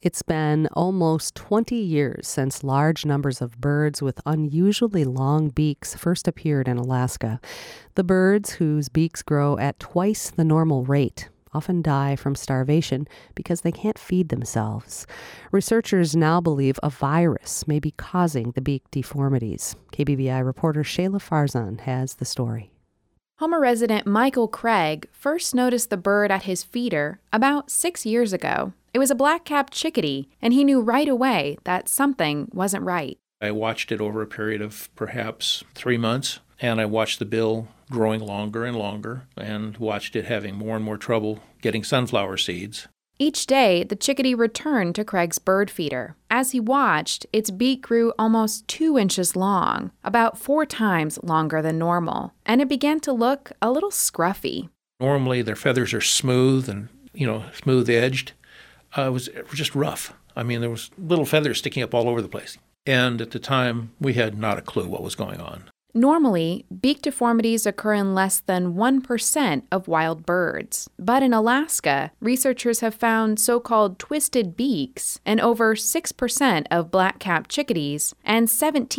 It's been almost 20 years since large numbers of birds with unusually long beaks first appeared in Alaska. The birds, whose beaks grow at twice the normal rate, often die from starvation because they can't feed themselves. Researchers now believe a virus may be causing the beak deformities. KBVI reporter Shayla Farzan has the story. Homer resident Michael Craig first noticed the bird at his feeder about 6 years ago. It was a black-capped chickadee, and he knew right away that something wasn't right. I watched it over a period of perhaps 3 months, and I watched the bill growing longer and longer, and watched it having more and more trouble getting sunflower seeds. Each day, the chickadee returned to Craig's bird feeder. As he watched, its beak grew almost 2 inches long, about 4 times longer than normal, and it began to look a little scruffy. Normally, their feathers are smooth and, smooth-edged. It was just rough. There was little feathers sticking up all over the place. And at the time, we had not a clue what was going on. Normally, beak deformities occur in less than 1% of wild birds. But in Alaska, researchers have found so-called twisted beaks in over 6% of black-capped chickadees and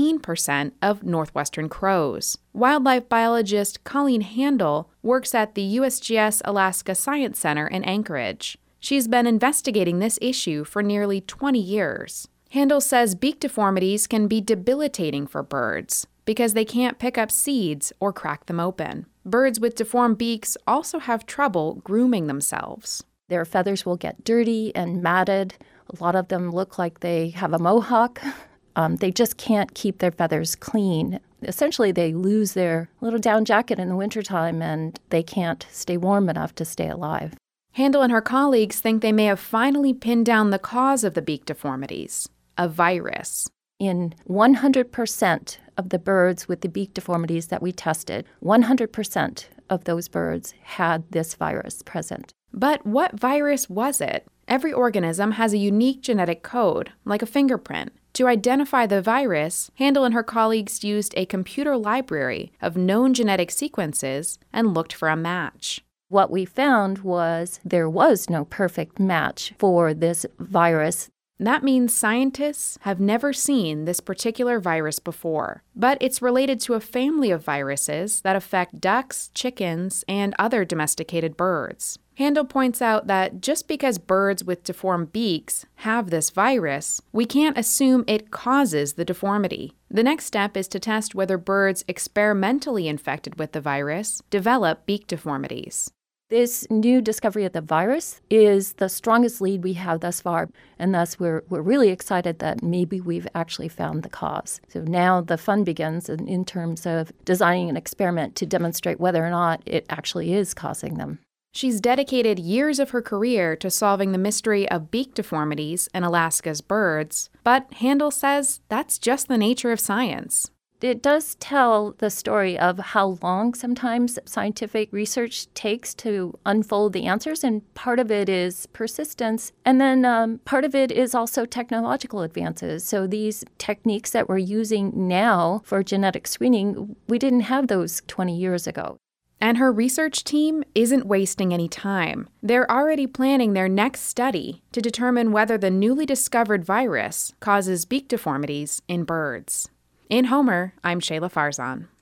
17% of northwestern crows. Wildlife biologist Colleen Handel works at the USGS Alaska Science Center in Anchorage. She's been investigating this issue for nearly 20 years. Handel says beak deformities can be debilitating for birds because they can't pick up seeds or crack them open. Birds with deformed beaks also have trouble grooming themselves. Their feathers will get dirty and matted. A lot of them look like they have a mohawk. They just can't keep their feathers clean. Essentially, they lose their little down jacket in the wintertime, and they can't stay warm enough to stay alive. Handel and her colleagues think they may have finally pinned down the cause of the beak deformities, a virus. In 100% of the birds with the beak deformities that we tested, 100% of those birds had this virus present. But what virus was it? Every organism has a unique genetic code, like a fingerprint. To identify the virus, Handel and her colleagues used a computer library of known genetic sequences and looked for a match. What we found was there was no perfect match for this virus. That means scientists have never seen this particular virus before, but it's related to a family of viruses that affect ducks, chickens, and other domesticated birds. Handel points out that just because birds with deformed beaks have this virus, we can't assume it causes the deformity. The next step is to test whether birds experimentally infected with the virus develop beak deformities. This new discovery of the virus is the strongest lead we have thus far, and thus we're really excited that maybe we've actually found the cause. So now the fun begins in terms of designing an experiment to demonstrate whether or not it actually is causing them. She's dedicated years of her career to solving the mystery of beak deformities in Alaska's birds, but Handel says that's just the nature of science. It does tell the story of how long sometimes scientific research takes to unfold the answers, and part of it is persistence, and then part of it is also technological advances. So these techniques that we're using now for genetic screening, we didn't have those 20 years ago. And her research team isn't wasting any time. They're already planning their next study to determine whether the newly discovered virus causes beak deformities in birds. In Homer, I'm Shayla Farzan.